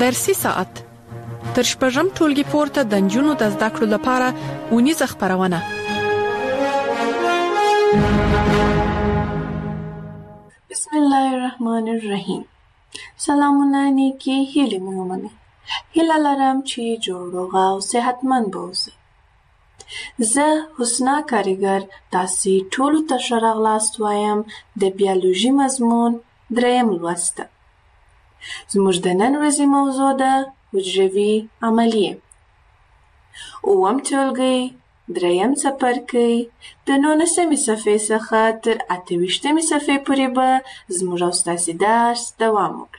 درسي ساعت تر شپږم ټولګي پورته د نجونو د زده کړو لپاره اونیزه خپرونه. بسم الله الرحمن الرحیم. سلامونه نیکی هیلې مې ومنئ. هیله لرم چې جوړ روغ او صحتمند به اوسئ. زه حسنا کاریګر تاسې ټولو ته ښه راغلاست وایم د بیولوژي مضمون 3 لوست ته. زموږ د نن ورځې موضوع ده حجروي عملیې. 9 ټولګی 3 څپرکی د 19 صفحې څخه تر 28 صفحې پورې به زموږ او ستاسې درس دوام وکړي.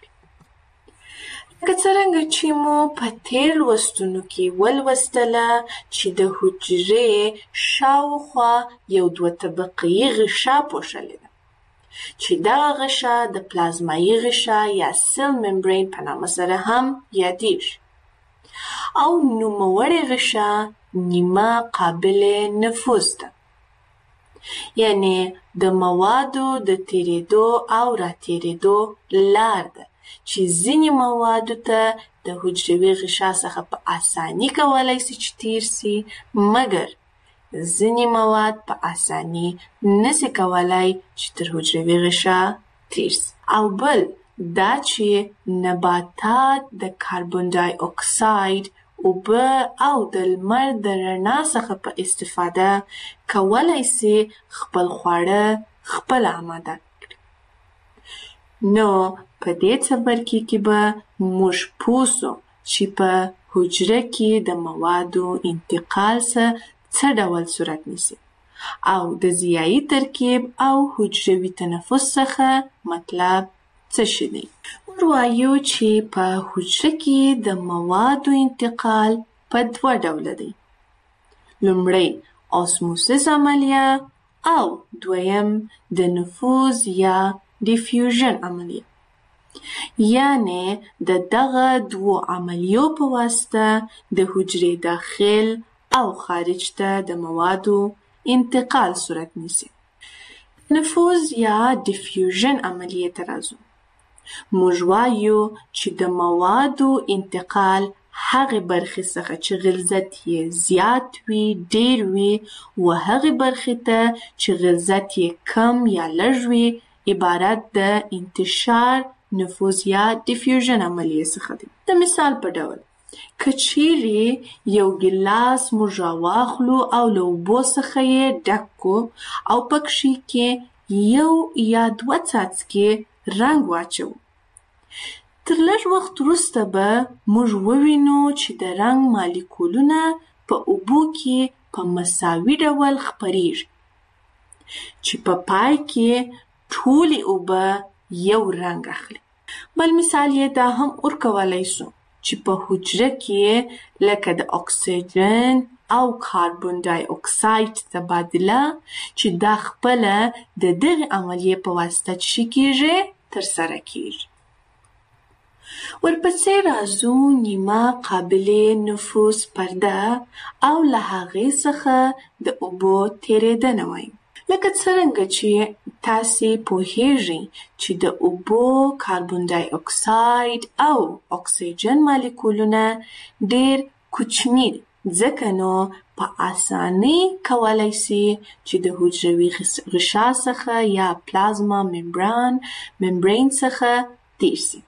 لکه څرنګه چې مو په تېر لوستونو کې ولوستله چې د حجرې شاوخوا یو 2 طبقې غشا پوښلې ده چې دغه غشا د پلازمایي غشا یا سیل ممبرین په نامه سره هم یادیږي او نوموړې غشا نیمه قابل نفوذ ده، یعنی د موادو د تیرېدو او راتېرېدو لار ده چې ځینې موادو ته د حجروي غشا څخه په اساني کولی سي چې تیر سي، مګر ځینې مواد په اساني نسي کولی چې تر حجروي غشا تیر سي. او بل دا چې نباتات د کاربن ډای اکساید، اوبه او د لمر د رڼا څخه په استفاده کولی سي خپل خواړه خپل آماده کړي. نو په دې څپرکي کې به موږ پوه سو چې په حجره کې د موادو انتقال څه ډول صورت نیسي او د ضیایي ترکیب او حجروي تنفس څخه مطلب څه شی دی. موږ وایو چې په حجره کې د موادو انتقال په 2 ډوله دی. لومړی اسموسیس عملیه او دویم د نفوذ یا ډیفیوژن عملیه، یعنی د دغه 2 عملیو په واسطه د حجرې داخل او خارج ته د موادو انتقال صورت نیسي. نفوذ یا ډیفیوژن عملیه ته راځو. موږ وایو چې د موادو انتقال هغې برخې څخه چې غلظت یې زیات وي، ډیر وي، و هغې برخې ته چې غلظت یې کم یا لږ وي عبارت د انتشار، نفوذ یا ډیفیوژن عملیې څخه دی. د مثال په ډول که چیرې یو ګیلاس موږ راواخلو او له اوبو څخه یې ډک کړو او پکښې کې 1 یا 2 څاڅکي رنګ واچوو، تر لږ وخت وروسته به موږ ووینو چې د رنګ مالیکولونه په اوبو کې په مساوي ډول خپریږي چې په پای کې ټولې اوبه یو رنګ اخلي. بل مثال یې دا هم ورکولی سو چې په حجره کې لکه د اکسیجن او کاربن ډای اکساید تبادله چې دا خپله د دغې عملیې په واسطه چې کیږي ترسره کیږي. ورپسې راځو نیمه قابل نفوذ پرده او له هغې څخه د اوبو تیرېدنه وایي. لکه څرنګه چې تاسې پوهیږئ چې د اوبو کاربن ډای اکساید او اکسیجن مالیکولونه ډیر کوچني دي، ځکه نو په اسانۍ کولی سي چې د حجروي غشا څخه یا پلازما ممبرین څخه تیر سي.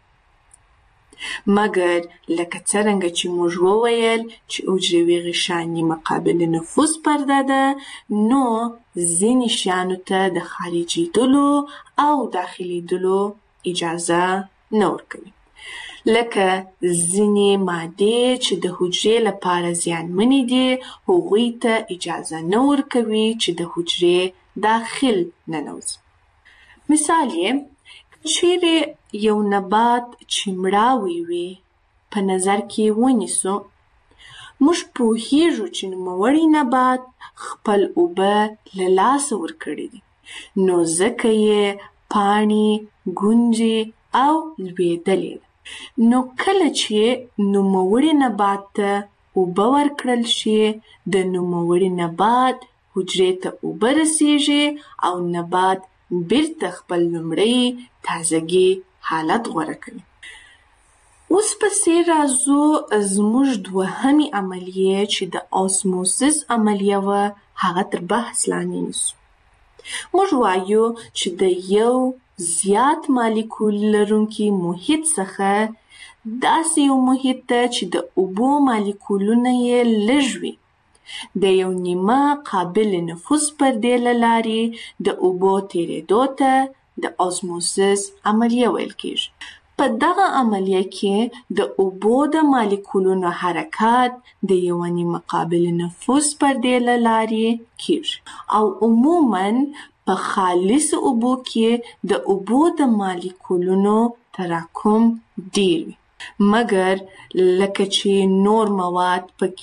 مګر لکه څرنګه چې موږ وویل چې حجروي غشا نیمه قابل نفوذ پرده ده، نو ځینې شیانو ته د خارجېدلو او داخلېدلو اجازه نه ورکوي، لکه ځینې مادې چې د حجرې لپاره زیانمنې دي هغوی ته اجازه نه ورکوي چې د حجرې داخل ننوځي. مثال یې چیرې یو نبات چې مړاوی وي په نظر کې ونیسو، موږ پوهیږو چې نوموړی نبات خپل اوبه له لاسه ورکړي دي، نو ځکه یې پاڼې، ګونجې او لوېدلې ده. نو کله چې نوموړي نبات ته اوبه ورکړل شي، د نوموړي نبات حجرې ته اوبه رسیږي او نبات بیرته خپل لومړی تازګي حالت غوره کوي. اوس پسې راځو زموږ دوهمې عملیې چې د اوسموسیس عملیه وه هغه تر بحث لاندې نیسو. موږ وایو چې د یو زیات مالیکول لرونکي محیط څخه داسې یو محیط ته چې د اوبو مالیکولونه یې لږ وي د یو نیمه قابل نفوذ پردې له لارې د اوبو تېرېدو ته د اوسموسیس عملیه ویل کېږي. په دغه عملیه کې د اوبو د مالیکولونو حرکت د یوه نیمه قابل نفوذ پردې له لارې کېږي او عموماً په خالص اوبو کې د اوبو د مالیکولونو تراکم ډېر وي. مګر لکه چې نور مواد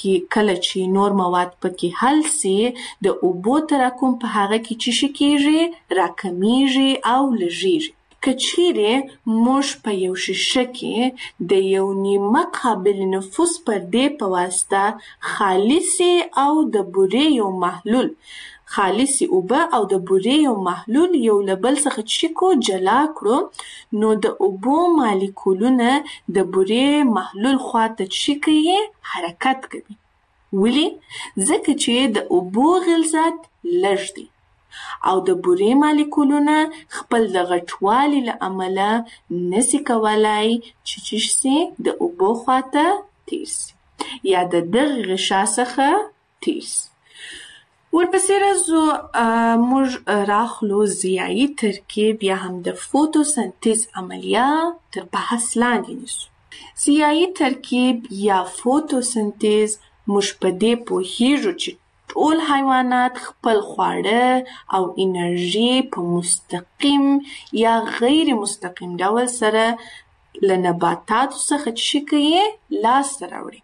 پکې حل سي د اوبو تراکم په هغه کې څه شي کېږي؟ راکمیږي او لږیږي. که چیرې موږ په یو شیشه کې د یو نیمه قابل نفوذ پردې په واسطه خالصې او د بورې یو محلول خالصې اوبه او د بورې یو محلول یو له بل څخه جلا کړو نو د اوبو مالیکولونه د بورې محلول خواته حرکت کوي. ولې؟ ځکه چې د اوبو غلظت لږ دی او د بورې مالیکولونه خپل د غټوالي له امله نسي کولای چې د اوبو خواته تیر سي یا د دغه غشا څخه تیر سي. ورپسې راځو موږ راخلو ضیایي ترکیب یا هم د فوتوسنتیز عملیه تر بحث لاندې نیسو. ضیایي ترکیب یا فوتوسنتیز موږ په دې پوهیږو چې ټول حیوانات خپل خواړه او انرژي په مستقیم یا غیر مستقیم ډول سره له نباتاتو څخه لاسته راوړي.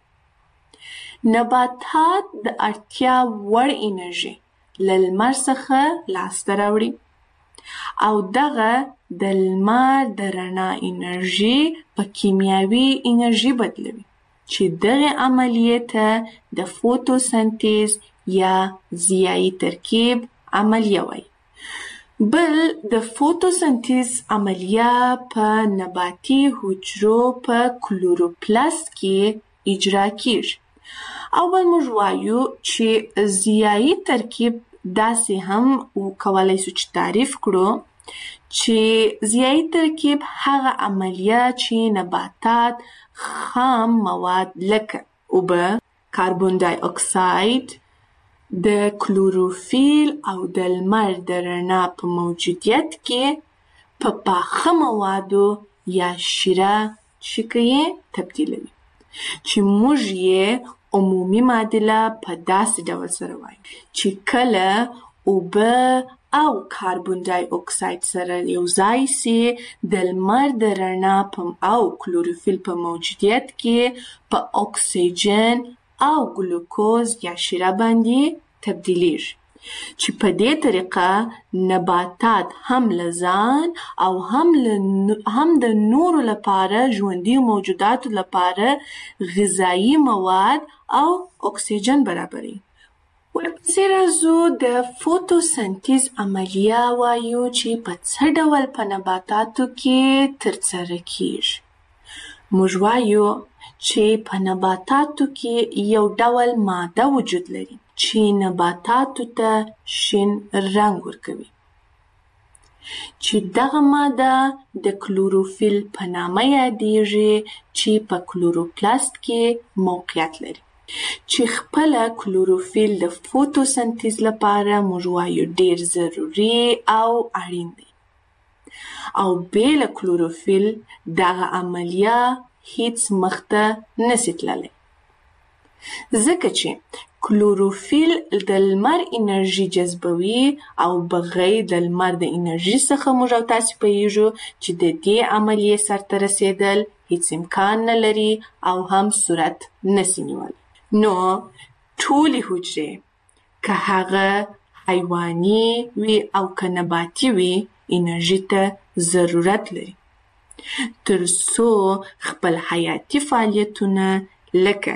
نباتات د اړتیا وړ انرژي له لمر څخه لاسته راوړي او دغه د لمر د رڼا انرژي په کیمیاوي انرژي بدلوي چې دغه عملیې ته د فوتوسنتیز یا ضیایي ترکیب عملیه وایي. بل د فوتوسنتیز عملیه په نباتي حجرو په کلوروپلاست کې اجرا کیږي. اول موږ وایو چې ضیایي ترکیب داسې هم کولای شو چې تعریف کړو چې ضیایي ترکیب هغه عملیه چې نباتات خام مواد لکه اوبه، کاربن دای اکساید، د کلوروفیل او د لمر د رڼا په موجودیت کې په پاخه موادو یا شیره تبدیلوي چې موږ یې عمومي معادله په داسې ډول سره وایو چې کله اوبه او کاربن دای اکساید سره یو ځای سي د لمر د رڼا او کلوروفیل په موجودیت کې په اکسیجن او ګلوکوز یا شیره باندې تبدیلیږي چې په دې طریقه نباتات هم له ځان او هم د نورو لپاره ژوندي موجوداتو لپاره غذایي مواد او اکسیجن برابروي. ورپسې راځو د فوتوسنتیز عملیه وایو چې په څه ډول په نباتاتو کې ترسره کیږي. موږ وایو چې په نباتاتو کې یو ډول ماده وجود لري چې نباتاتو ته شین رنګ ورکوي چې دغه ماده د کلوروفیل په نامه یادیږي چې په کلوروپلاست کې موقعیت لري چې خپل کلوروفیل د فوتوسنتیز لپاره موږ وایو ډیر ضروري او اړین دی او بې له کلوروفیل دغه عملیه هیڅ مخته نشي تللی ځکه چې کلوروفیل د لمر انرژي جذبوي او بغیر د لمر د انرژي څخه موږ او تاسو پوهیږو چې د دې عملیې سرته رسیدل هیڅ امکان نه لري او هم صورت نشي نیولی. نو ټولې حجرې که هغه حیواني وي او که نباتي وي انرژي ته ضرورت لري تر څو خپل حیاتي فعالیتونه لکه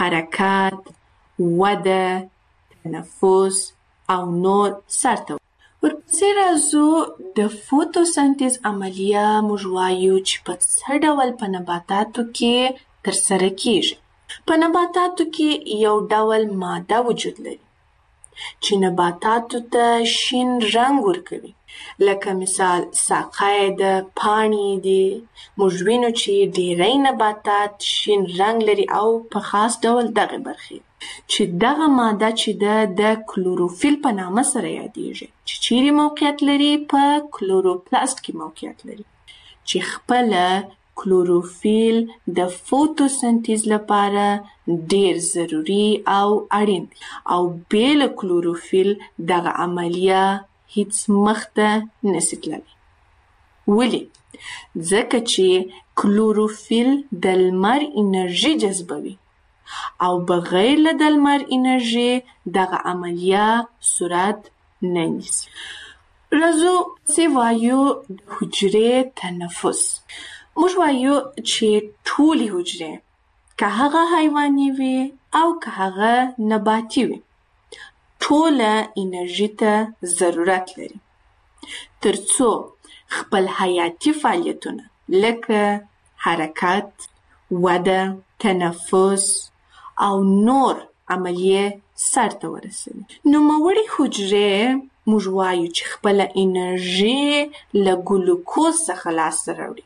حرکت، وده، تنفس او نور سرته ورپسې راځو د فوتوسنتیز عملیه موږ وایو چې په څه ډول په نباتاتو کې ترسره کیږي. په نباتاتو کې یو ډول ماده وجود لري چې نباتاتو ته شین رنګ ورکوي. لکه مثال ساقه د پاڼې دي. موږ وینو چې ډیری نباتات شین رنګ لري او په خاص ډول دغه برخې چې دغه ماده چې د کلوروفیل په نامه سره یادیږي چې چیرې موقعیت لري په کلوروپلاست کې موقعیت لري چې خپل کلوروفیل د فوتوسنتیز لپاره ډیر ضروری او اړین دی او بېل کلوروفیل دغه عملیه هیڅ مخته نشي تللی. ولې؟ ځکه چې کلوروفیل د لمر انرژي جذبوي او بغیر له د لمر انرژي دغه عملیه صورت نه نیسي. راځو چې وایو د حجرې تنفس. موږ وایو چې ټولې حجرې که هغه حیواني وي او که هغه نباتي وي ټوله انرژي ته ضرورت لري ترڅو خپل حیاتي فعالیتونه لکه حرکت، وده، تنفس او نور عملیه سرته ورسوي. نوموړې حجرې موږ وایو چې خپل انرژي له ګلوکوز څخه لاسته راوړي.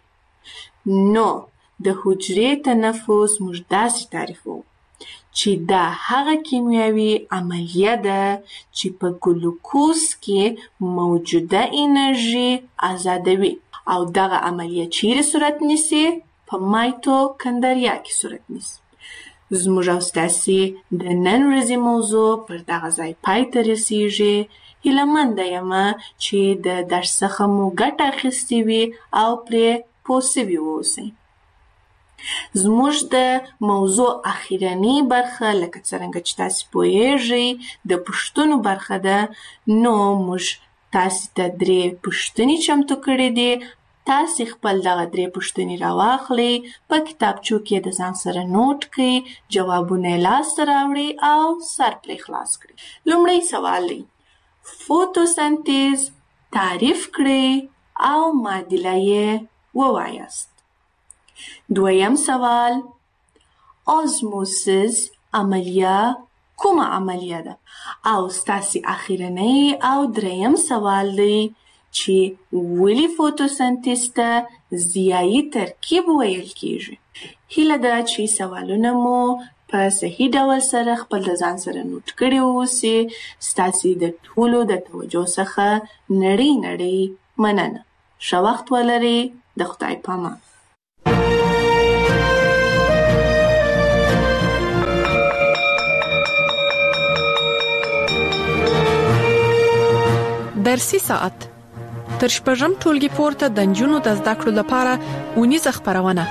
نو د حجرې تنفس موږ داسې تعریفوو چې دا هغه کیمیاوي عملیه ده چې په ګلوکوز کې موجوده انرژي آزادوي او دغه عملیه چیرې صورت نیسي؟ په مایتوکندریا کې صورت نیسي. زموږ او ستاسې د نن ورځې موضوع پر دغه ځای پای ته رسیږي. هیلهمنده یمه چې د درس څخه مو ګټه اخیستې وي او پرې پوه سوي واوسئ. زموږ د موضوع اخیرنۍ برخه لکه څرنګه چې تاسې پوهیږئ د پوښتنو برخه ده. نو موږ تاسې ته 3 پوښتنې چمتو کړې دي. تاسې خپل دغه 3 پوښتنې راواخلئ، په کتابچو کې د ځان سره نوټ کړئ، جوابونه یې لاسته راوړئ او سر پرې خلاص کړئ. لومړی سوال دی فوتوسنتیز تعریف کړئ او معادله یې ووایاست. دویم سوال آزموسیس عملیه کومه عملیه ده؟ او ستاسې اخیرنۍ او دریم سوال دی چې ولې فوتوسنتیز ته ضیایي ترکیب ویل کیږي. هیله ده چې سوالونه مو په صحیح ډول سره خپل د ځان سره نوٹ کړي اوسئ. ستاسې د ټولو د توجه څخه نړۍ مننه. ښه وخت ولرئ. د خدای پامان. درسي ساعت تر شپږم ټولګي پورته د نجونو د زده کړو لپاره اونیزه خپرونه.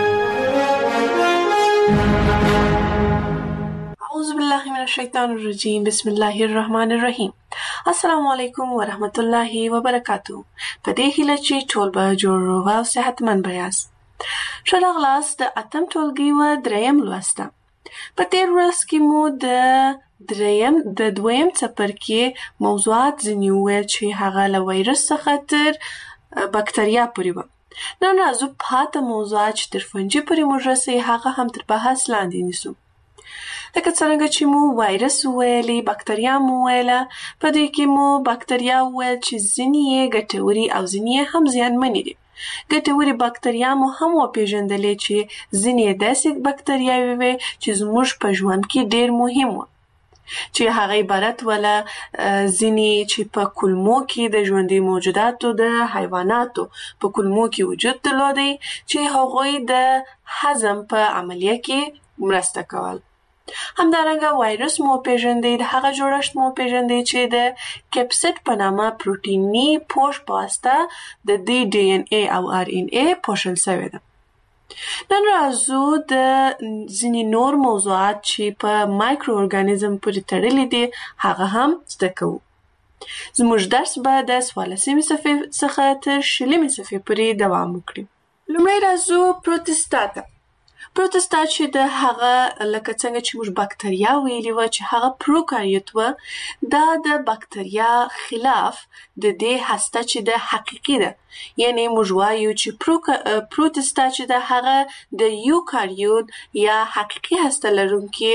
اعوذ بالله من الشیطان الرجیم. بسم الله الرحمن الرحیم. السلام علیکم ورحمت الله وبرکاتو. په دې هیله چې ټول به جوړ روغ او صحتمند یاست. ښه راغلاست د 8م ټولګي و 3م لوسته. په تیر ورځ کې مو د دویم څپرکي موضوعات ځینې وویل چې هغه له وایرس څخه تر بکتریا پورې وه. نن راځو پاته موضوعات چې تر فنجي پورې موږ رسوي هغه هم تر بحث لاندې نیسو. لکه څرنګه چې مو وایرس وویلې، بکتریا مو وویله. په دې کې مو بکتریا وویل چې ځینې یې ګټورې او ځینې یې هم زیانمنې دي. ګټورې بکتریا مو هم وپېژندلې چې ځینې یې داسې بکتریاوې وې چې زموږ په ژوند کې ډېر مهم وو چې هغه عبارت ولا ځینې چې په کولمو کې د ژوندي موجوداتو د حیواناتو په کولمو کې وجود درلودی چې هغوی د هضم په عملیه کې مرسته کول. همدارنګه وایرس مو پیژندې، د هغه جوړښت مو پیژندې چې د کیپسیډ په نامه پروتیني پوښ په واسطه د دې ډي ان اي او ار ان اي پوښل شوی ده. نن راځو د ځینې نور موضوعات چې په مایکرو ارګانیزم پورې تړلي دي هغه هم زده کوو. زموږ درس به د 14مې صفحې څخه تر 20مې صفحې پورې دوام وکړي. لومړی راځو پروتستاتا. پروتستا چې د هغه لکه څنګه چې موږ بکتریا ویلي وه چې هغه پروکاریوت وه، دا د بکتریا خلاف د دې هسته چې د حقیقي ده، یعنی موږ وایو چې پروتستا چې د هغه د یوکاریوت یا حقیقي هسته لرونکي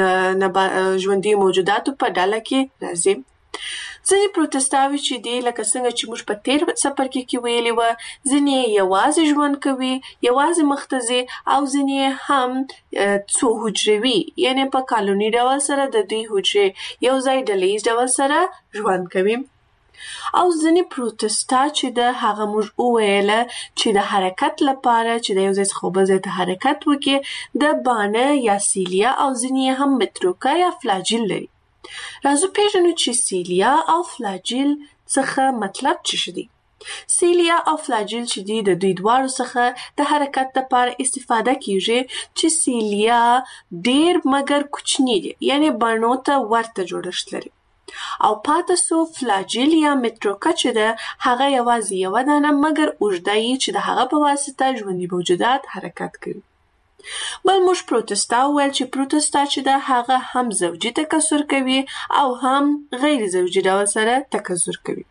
ژوندي موجوداتو په ډله کې راځي. ځینې پروتستاوي چې دي لکه څنګه چې موږ په تیر څپرکي کې ویلي وه، ځینې یوازې ژوند کوي، یوازې مخ ته ځي، او ځینې هم څو حجروي، یعنی په کالوني ډول سره د دوی حجرې یو ځای ډلیز ډول سره ژوند کوي. او ځینې پروتستا چې د هغه موږ وویله چې د حرکت لپاره چې د یو ځای څخه بل ځای ته حرکت وکړي د بانه یا سیلیا او ځینې هم متروکه یا فلاجیل لري. راځو پیژنو چې سیلیا او فلاجیل څخه مطلب څه دي. سیلیا او فلاجیل چې دي د دوی دواړو څخه د حرکت لپاره استفاده کیږي، چې سیلیا ډیر مګر کوچنی دي، یعنی بڼو ته ورته جوړښت لري، او پاتې سو فلاجیل یا متروکه چې ده هغه یوازې یوه دانه مګر اوږده یي چې د هغه په واسطه ژوندي موجودات حرکت کوي. بل موږ پروتستا وویل چې پروتستا چې ده هغه هم زوجي تکثر کوي او هم غیر زوجي ډول سره تکثر کوي.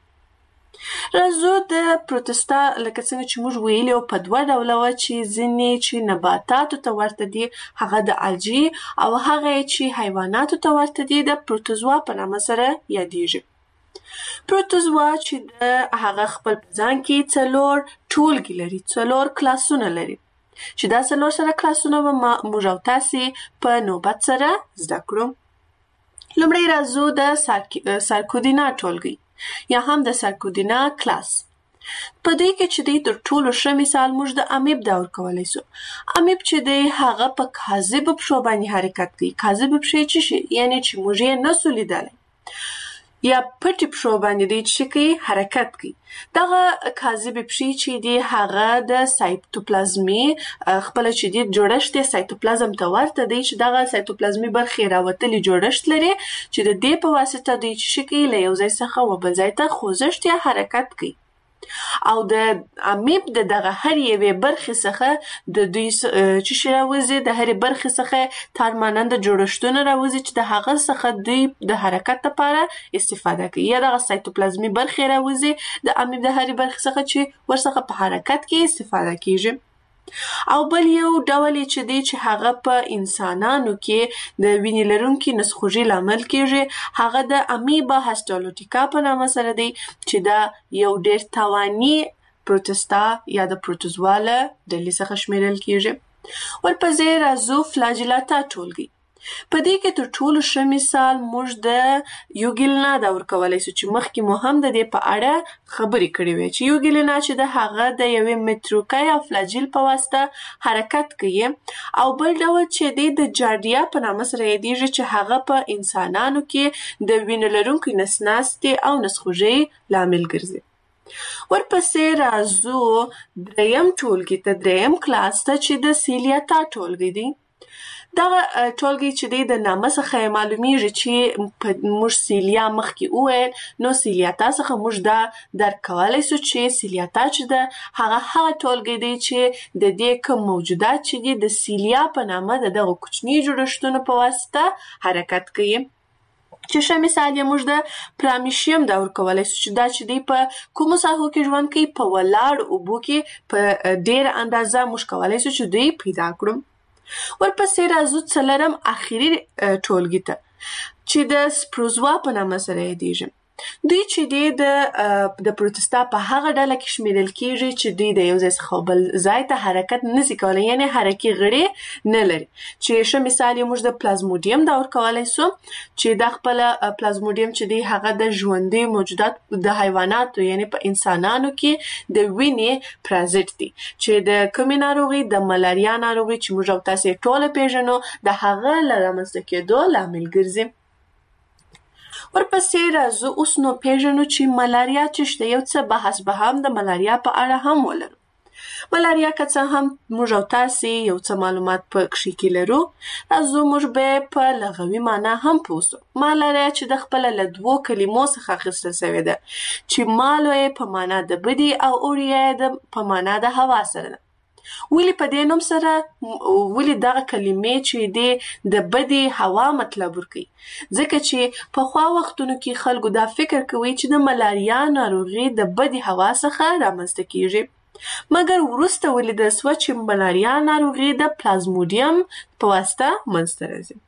راځو د پروتستا لکه څنګه چې موږ ویلي په دوه ډوله وه چې ځینې چې نباتاتو ته ورته دي هغه د الجی او هغه چې حیواناتو ته ورته دي د پروتوزوا په نامه سره یادیږي. پروتوزوا چې د هغه خپل په ځان کې 4 ټولګي لري، 4 کلاسونه لري، چې دا 4 سره کلاسونه به موږ او تاسې په نوبت سره زده کړو. لومړی راځو د سارکودینا ټولګي یا هم د سارکودینا کلاس. په دې کې چې دی تر ټولو ښه مثال موږ د امیب دا ورکولی سو. امیب چې دی هغه په کاذبو پښو باندې حرکت کوي. کاذبې پښې څه شي؟ یعنی چې موږ یې نسو لیدلی، یا پټې پښو باندې دی چې کوي حرکت کوي. دغه کاذبې پښې چې دی هغه د سایتوپلازمي خپله چې دی جوړښت یې سایتوپلازم ته ورته دی، چې دغه سایتوپلازمي برخې راوتلي جوړښت لري چې د دې په واسطه دوی چې کوي له یو ځای څخه و بل ځای ته خوځښت یا حرکت کوي. او د امیب د دغه هر یوې برخې څخه د دوی چې شي راوځي، د هرې برخې څخه تارماننده جوړښتونه راوځي چې د هغه څخه دوی د حرکت لپاره استفاده کوي، یا دغه سایتوپلازمي برخې راوځي د امیب د هرې برخې څخه چې ورڅخه په حرکت کې استفاده کیږي. او بل یو ډول چې دی چې هغه په انسانانو کې د وینې لرونکي نسخوږي لامل کیږي، هغه د امیبا هسټالوټیکا په نامه سره دی، چې دا یو ډیر تاواني پروتستا یا د پروتوزوا له ډلې څخه شمیرل کیږي. ورپسې راځو فلاجیلاتا ټولګي. په دې کې تر ټولو ښه مثال موږ د یوګیلنا دا ورکولی سو، چې مخکې مو هم د دې په اړه خبرې کړې وې چې یوګیلنا چې د هغه د یوې متروکه یا فلاجیل په واسطه حرکت کوي. او بل ډول چې دی د جاردیا په نامه سره یادیږي، چې هغه په انسانانو کې د وینې لرونکي نسناستې او نسخوږۍ لامل ګرځي. ورپسې راځو دریم ټولګي ته، دریم کلاس ته، چې د سیلیاتا ټولګي دی. دغه ټولګي چې دی د نامه څخه معلومیږي چې موږ سیلیا مخکې وویل، نو سیلیاتا څخه موږ دا درک کولی سو چې سیلیاتا چې ده هغه ټولګي دی چې د دې کوم موجودات چې دي د سیلیا په نامه د دغه کوچني جوړښتونو په واسطه حرکت کوي. چې ښه مثال یې موږ د پرامیشیم دا ورکولی سو، چې دا چې دی په کومو ساحو کې ژوند کوي؟ په ولاړو اوبو کې په ډېره اندازه موږ کولی سو چې دوی پیدا کړو. ورپسې راځو څلورم اخري ټولګي ته، چې د سپروزوا په نامه سره یادیږي. دوی چې دی د پروتستا په هغه ډله کې شمیرل کیږي چې دوی د یو ځای څخه بل ځای ته حرکت نشي کولی، یعنی حرکي غړي نه لري. چې ښه مثال یې موږ د پلازمودیم دا ورکولی سو، چې دا خپله پلازمودیم چې دی هغه د ژوندي موجودات د حیواناتو یعنی په انسانانو کې د وینې پرازیت دی، چې د کومې ناروغي؟ د ملاریا ناروغي چې موږ او تاسې ټوله پیژنو د هغه له رامنځته کېدو لامل ګرځي. ورپسې راځو اوس نو پیژنو چې ملاریا څه شته، یو څه بحث به هم د ملاریا په اړه هم ولرو. ملاریا که څه هم موږ او تاسې یو څه معلومات په کښې کې لرو، راځو موږ به په لغوي معنا هم پوه سو. ملاریا چې د خپله له 2 کلمو څخه اخیستل سوې ده، چې مالو یې په معنا د بدي او اوریا یې په معنا د هوا سره ده. ولې په دې نوم سره ولې دغه کلمې چې د بدې هوا مطلب ورکوي؟ ځکه چې پخوا وختونو کې خلکو دا فکر کوي چې د ملاریا ناروغي د بدې هوا څخه رامنځته کیږي، مګر وروسته ولیدل سوه چې ملاریا ناروغي د پلازمودیم په واسطه منځته راځي.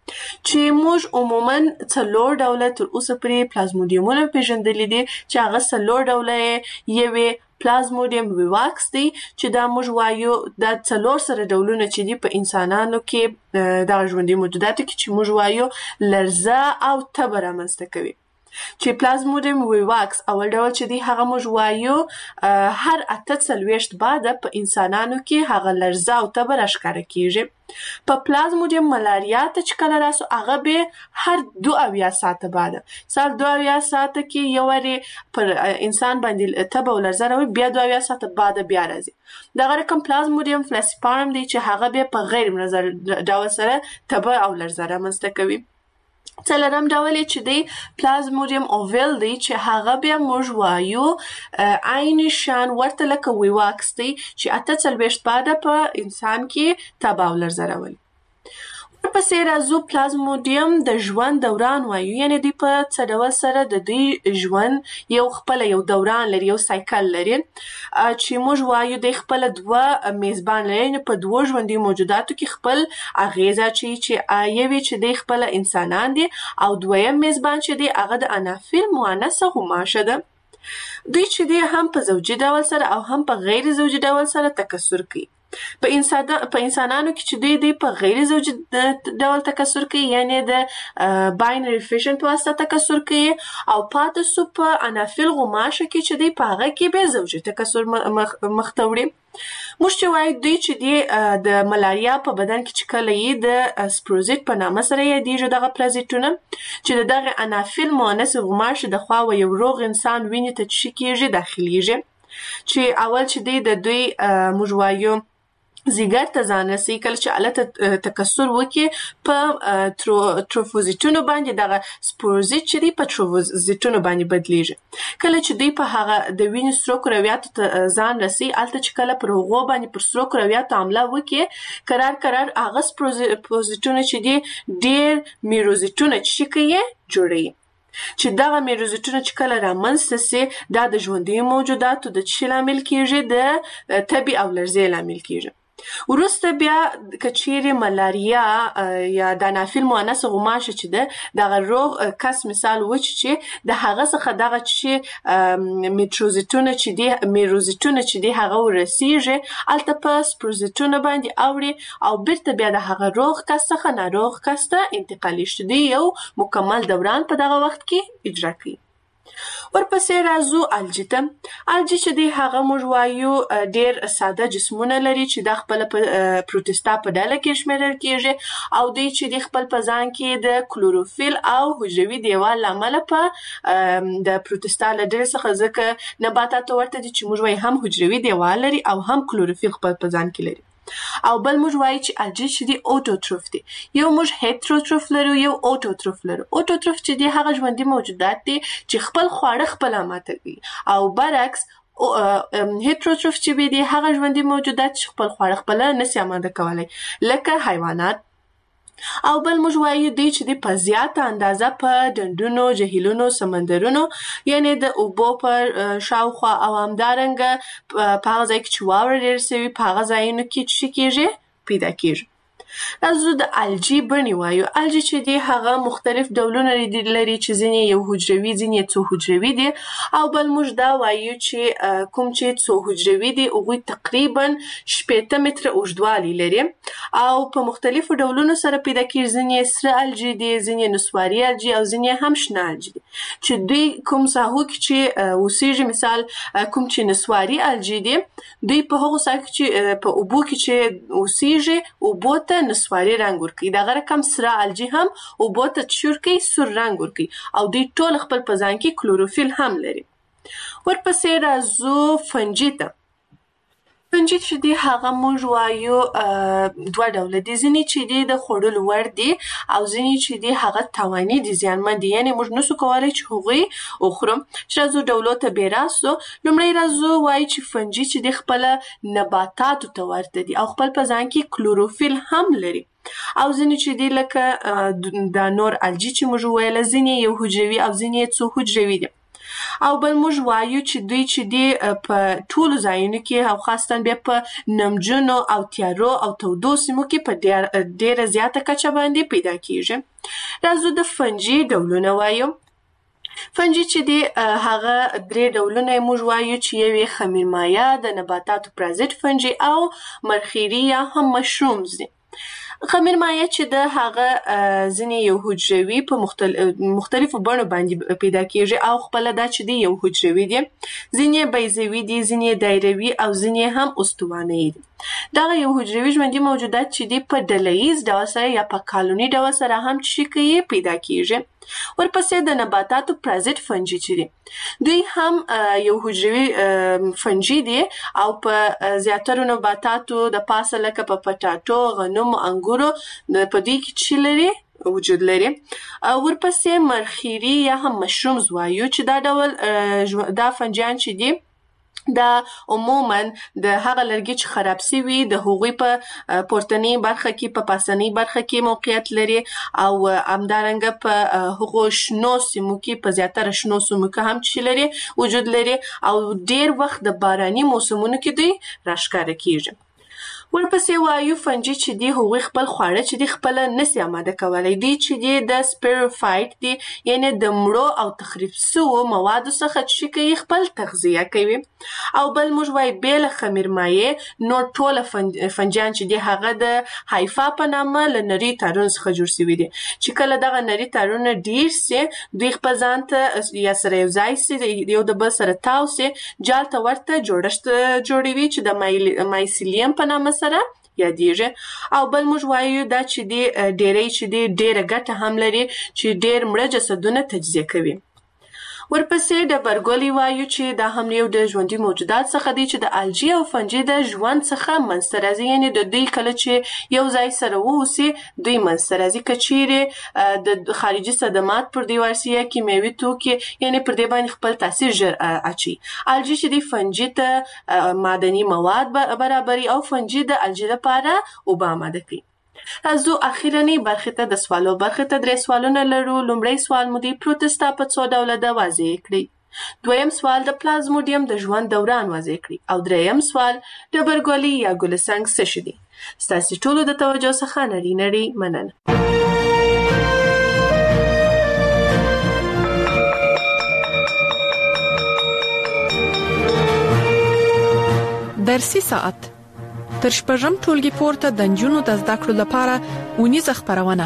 چې موږ عموماً 4 ډوله تر اوسه پورې پلازمودیمونه پیژندلي دي، چې هغه 4 ډوله یې پلازمودیم ویواکس دی، چې دا موږ وایو دا 4 سره ډولونه چې دي په انسانانو کې دغه ژوندي موجوداتو کې چې موږ وایو لرزه او تبه رامنځته کوي. چې پلازمودیم ویواکس اول ډول چې دی هغه موږ وایو هر 48 بعده په انسانانو کې هغه لرزه او تبه راښکاره کیږي. په پلازمودیم ملاریا ته چې کله راسو هغه به هر 72 ساعته بعده، سال 72 ساعته کې یو وارې پر انسان باندې تبه او لرزه راوي، بیا 72 ساعته بعده بیا راځي. دغه رقم پلازمودیم فلاسیپارم دی چې هغه به په غیر منظر ډول سره تبه او لرزه رامنځته کوي. 4م ډول چې دی پلازمودیم اوویل دی، چې هغه بیا موږ وایو عین شان ورته لکه ویواکس دی، چې 48 بعده په انسان کې تبه او لرزه راولي. ورپسې راځو پلازمودیم د ژوند دوران وایو، یعنی دوی په څه ډول سره د دوی ژوند یو خپله یو دوران لري، یو سایکل لري، چې موږ وایو دوی خپله 2 میزبان لري، یعنی په 2 ژوندي موجوداتو کې خپل اغیزه چې یوې چې دوی خپله انسانان دي، او دویم میزبان چې دی هغه د انافیل مؤنثه غوماشه ده. دوی چې دی هم په زوجي ډول سره او هم په غیر زوجي ډول سره تکثر کوي. په انسانانو کې چې دی په غیر زوجي ډول تکثر کوي، یعنی د باینری فیشن په واسطه تکثر کوي، او پاتې سو په انافیل غوماشه کې چې دی په هغه کې به زوجي تکثر مخته وړي. موږ چې وایو دوی چې دی د ملاریا په بدن کې چې کله یې د سپروزیت په نامه سره یادیږي دغه پلازیتونه، چې دغه انافیل مؤنث غوماشه د خوا و یو روغ انسان وینې ته چې کیږي داخليږي، چې اول چې دی د دوی موږ وایو زیګر ته ځان رسي، کله چې هلته تکثر وکړي په تروفوزیتونو باندې دغه سپوروزیت چې دی په تروفوزیتونو باندې بدلیږي. کله چې دوی په هغه د وینې سرو کرویاتو ته ځان رسي، هلته چې کله پر هغو باندې پر سرو کرویاتو حمله وکړي، قرار هغه سپوروزیتونه چې دی ډېر میروزیتونه چې کوي جوړوي، چې دغه میروزیتونه چې کله رامنځته سي دا د ژوندي موجوداتو د څه لامل کیږي؟ د تبې او لرزې لامل کیږي. وروسته بیا کچېرې ملاریا یا د انافیل مؤنثه غوماشه چې ده دغه روغ کس مثال وچ چې د هغه څخه دغه چې میروزیتونه چې دی هغه ورسیږي، هلته په سپروزیتونه باندې اوړي او بیرته بیا د هغه روغ کس څخه ناروغ کس ته انتقالي شي، دوی یو مکمل دوران په دغه وخت کې اجرا کوي. ورپسې راځو الجی ته. الجی چې دی هغه موږ وایو ډېر ساده جسمونه لري چې دا خپل پروتستا په ډله کې شمیرل کیږي، او دوی چې دی خپل په ځان کې د کلوروفیل او حجروي دیوال له امله په د پروتستا له ډلې څخه، ځکه نباتاتو ورته دي چې موږ وایو هم حجروي دیوال لري او هم کلوروفیل خپل په ځان کې لري. او بل موږ وایو چې الجی چې دی اوټوټروف دی. یو موږ هیتروټروف لرو، یو اوټوټروف لرو. اوټوټروف چې دی هغه ژوندي موجودات دي چې خپل خواړه خپله ماته کوي، او برعکس هیتروټروف چې دی هغه ژوندي موجودات چې خپل خواړه خپله نسي اماده کولی، لکه حیوانات. او بل موږ وایو دوی چې دی په زیاته اندازه په ډنډونو، جهیلونو، سمندرونو، یعنی د اوبو پر شاوخوا او همدارنګه په هغه ځای کې چې واوره ډېره سوي په هغه ځایونو کې څه کیږي؟ پیدا کیږي. راځو د الجی بڼې وایو. الجی چې دی هغه مختلف ډولونه لري، چې ځینې یو حجروي، ځینې څو حجروي دي، او بل موږ دا وایو چې کوم چې څو حجروي دي هغوی تقریبا 18 متره اوږدوالی لري، او په مختلفو ډولونو سره پیدا کیږي. ځینې سره الجی دي، ځینې نسواري الجی، او ځینې هم شنه الجی دي، چې دوی کوم ساحو کې چې اوسیږي، مثال کوم چې نسواري الجی دي، دوی په هغو ساحو کې چې په اوبو کې چې اوسیږي اوبو ته نسواري رنګ ورکوي. دغه رقم سره الجی هم اوبو ته څه ورکوي؟ سور رنګ ورکوي، او دوی ټول خپل په ځان کې کلوروفیل هم لري. ورپسې راځو فنجي ته. فنجي چې دی هغه موږ وایو دوه ډوله دي. ځینې چې دی د خوړلو وړ دي او ځینې چې دی هغه تاواني دي، زیانمن دي، یعنې موږ نسو کولی چې هغوی وخورو. چې راځو ډولو ته بې راستو. لومړی راځو وایو چې فنجي چې دی خپله نباتاتو ته ورته دي او خپل په ځان کې کلوروفیل هم لري. او ځینې چې دی لکه دا نور الجی چې موږ وویله، ځینې یو حجروي او ځینې څو حجروي دي. او بل موږ وایو چې دوی چې دی په ټولو ځایونو کې او خاصتاً بیا په نمجنو او تیارو او تودو سیمو کې په ډیره زیاته کچه باندې پیدا کیږي. راځو د فنجي ډولونه وایو. فنجي چې دی هغه درې ډولونه موږ وایو چې یو یې خمیرمایه، د نباتاتو پرازیت فنجي او مرخیړي یا هم مشرومز دي. خمیرمایه چې د هغه ځینې یو حجروي په مختلفو بڼو باندې پیدا کیږي او خپله دا چې دی یو حجروي دي، ځینې بیضوي دي، ځینې دایروي او ځینې هم استوانه‌یي دي. دغه یو حجروي ژوندي موجودات چې دی په ډلهییز ډول سره یا په کالوني ډول سره هم چې کوي پیدا کیږي. ورپسې د نباتاتو پرازیت فنجي چې دي دوی هم یو حجروي فنجي دي او په زیاترو نباتاتو د پاسه لکه په پټاټو، غنمو، انګورو په دوی کې چې لري وجود لري. ورپسې مرخیړي یا هم مشرومز وایو چې دا ډول دا فنجیان چې دي دا عموماً د هغه لرګي چې خراب سوي د هغوی په پورتنۍ برخه کې په پاسنۍ برخه کې موقعیت لري او همدارنګه په هغو شنو سیمو کې په زیاتره شنو سیمو کې هم چې لري وجود لري او ډیر وخت د باراني موسمونو کې دوی راښکاره کیږي. ورپسې وایو فنجي چې دی هغوی خپل خواړه چې دی خپله نسي آماده کولی. دی چې دی د سپیروفایټ دی، یعنې د مړو او تخریب سوو موادو څخه چې کوي خپل تغذیه کوي. او بل موږ وایو بې له خمیرمایې نور ټوله فنجیان چې دی هغه د هایفا په نامه له نري تارونو څخه جوړ سوي دي. چې کله دغه نري تارونه ډیر سي دوی خپل ځان ته یا سره یو ځای سي، یو د بل سره تاو سي، جال ته ورته جوړښت جوړوي چې د مایسیلیم په نامه سره یادیږي. او بل موږ وایو دا چې دی ډیری چې دی ډیره ګټه هم لري چې ډیر مړه جسدونه تجزیه کوي. ورپسې ډبرګولي وایو چې دا هم یو د ژوندي موجودات څخه دی چې د الجی او فنجي د ژوند څخه منځته راځي، یعنې د دوی کله چې یو ځای سره واوسي دوی منځته راځي. که چیرې د خارجي صدمات پر دې ورسي یا کیمیاوي توکي یعنې پر دې باندې خپل تاثیر ژر اچوي. الجی چې دی فنجي ته معدني مواد برابري او فنجي د الجی لپاره اوبه آماده کوي. راځو اخیرنۍ برخې ته د سوالو برخې ته 3 سوالونه لرو. لومړی سوال مو دی پروتستا په څو ډوله ده واضح کړئ. دویم سوال د پلازموډیم د ژوند دوران واضح کړئ. او دریم سوال ډبرګولي یا ګلسنګ څه شي دي. ستاسې ټولو د توجه څخه نړۍ مننه. درسي ساعت تر شپږم ټولګي پورته د نجونو د زده کړو لپاره اونیزه خپرونه.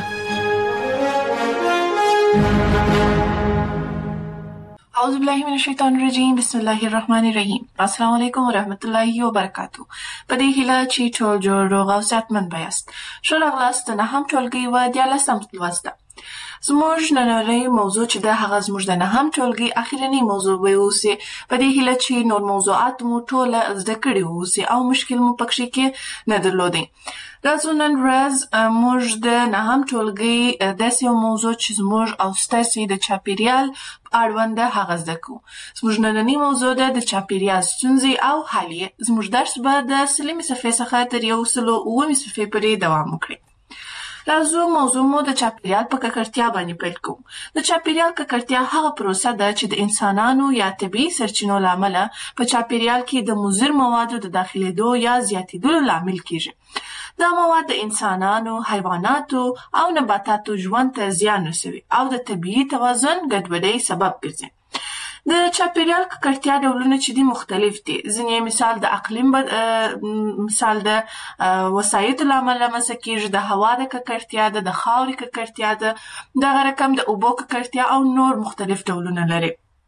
اعوذ بالله من الشیطان الرجیم، بسم الله الرحمن الرحیم. السلام علیکم ورحمت الله وبرکاتو. په دې هیله چې ټول جوړ روغ او صحتمند یاست. ښه راغلاست د 9م ټولګي و 14م لوست ته. زموږ نننۍ موضوع چې ده هغه زموږ د 9م ټولګي اخیرنۍ موضوع به اوسي. په دې هیله چې نور موضوعات مو ټوله زده کړي اوسي او مشکل مو پکې کې نه درلودي. راځو نن ورځ موږ د 9م ټولګي داسې یو موضوع چې زموږ او ستاسې د چاپیریال اړوند ده هغه زده کوو. زموږ نننۍ موضوع ده د چاپیریال ستونزې او حل یې. زموږ درس به د 100مې صفحې څخه تر 109مې صفحې پورې دوام وکړي. راځو موضوع مو د چاپیریال په ککړتیا باندې پیل کوو. د چاپیریال ککړتیا هغه پروسه ده چې د انسانانو یا طبیعي سرچینو له امله په چاپیریال کې د مضر موادو د داخلېدو یا زیاتېدلو لامل کیږي. دا مواد د انسانانو، حیواناتو او نباتاتو ژوند ته زیان رسوي او د طبیعي توازن ګډوډۍ سبب ګرځي. د چاپیریال ککړتیا ډولونه چې دي مختلف دي. ځینې مثال د اقلیم مثال د وسایطو له امله رامنځته کیږي، د هوا د ککړتیا ده، د خاورې ککړتیا ده، دغه رقم د اوبو ککړتیا او نور مختلف ډولونه لري.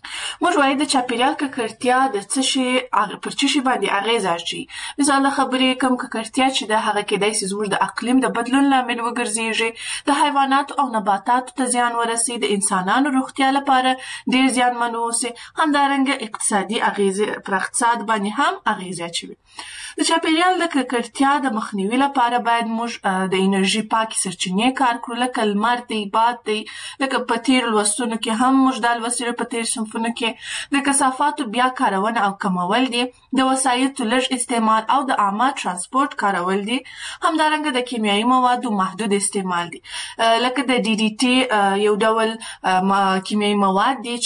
موږ وایو د چاپیریال ککړتیا د څه شي پر څه شي باندې اغیز اچوي. مثال خبرې کوم ککړتیا چې د هغه کېدای شي زموږ د اقلیم د بدلون لامل وګرځيږي، د حیواناتو او نباتاتو ته زیان ورسي، د انسانانو روغتیا لپاره ډیر زیانمن اوسي، همدارنګه اقتصادي اغیز پر اقتصاد باندې هم اغیز اچوي. د چاپیریال د ککړتیا د مخنیوي لپاره باید موږ د انرژي پاکې سرچینې کار کړو، لکه لمر دی، باد دی، لکه په تیرو لوستونو کې هم موږ دا لوستلي په تیر صنفونو کې د کثافاتو بیا کارونه او کمول دي، د وسایطو لږ استعمال او د عامه ترانسپورت کارول دي، همدارنګه د کیمیاوي موادو محدود استعمال دي، لکه د DDT یو ډول کیمیاوي مواد دي